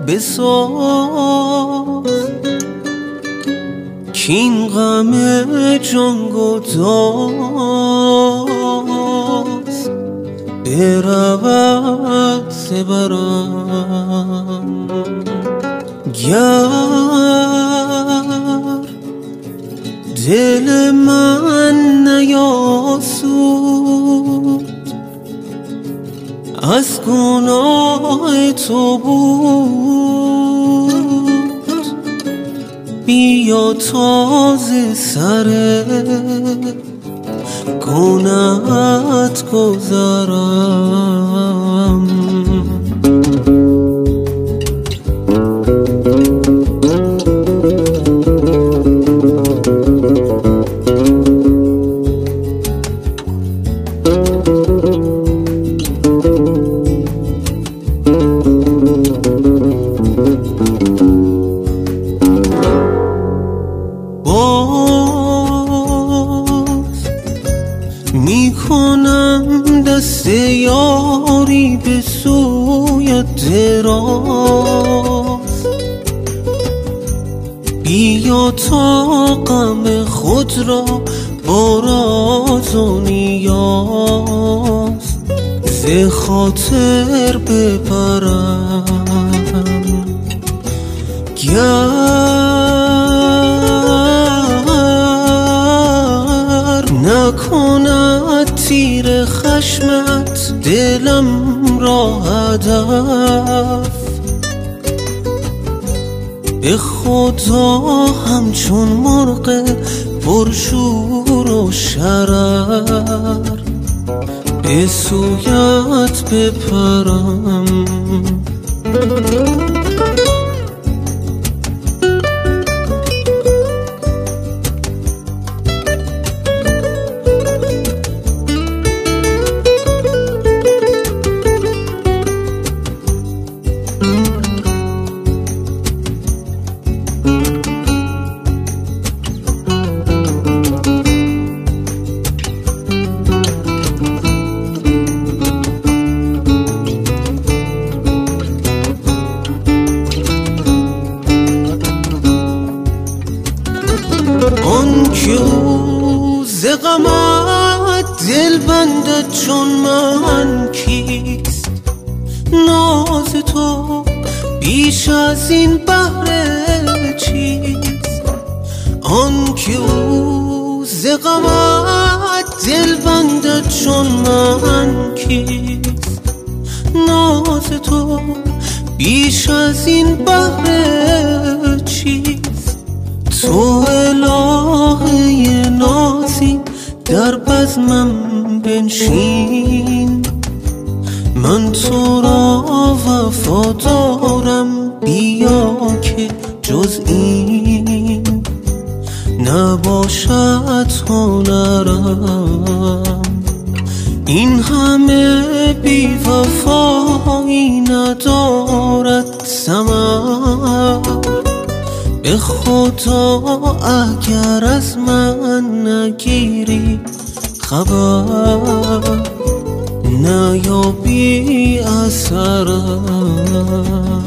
بساز کین غم جانگداز برود سبرم گر دل من نیاسود از گناه تو بود بیا تازه سر گناهت گذرم میکنم دست یاری به سویت دراز بیا تا غم خود را با راز و نیاز ز خاطر ببرم گر نکند تیر خشمت دلم را هدف به خدا همچون مرغ پرشور و شرر به سویت بپرم آن که او ز غمت دل بندد چون من کیست ناز تو بیش از این بهر چیست آن که او ز غمت دل بندد چون من کیست ناز تو بیش از این بهر چیست تو الهه نازی در بزمم بنشین من تو را وفادارم بیا که جز این نباشد هنرم این همه بی وفایی ندارد ثمر به خدا اگر از من نگیری خبر نیابی اثرم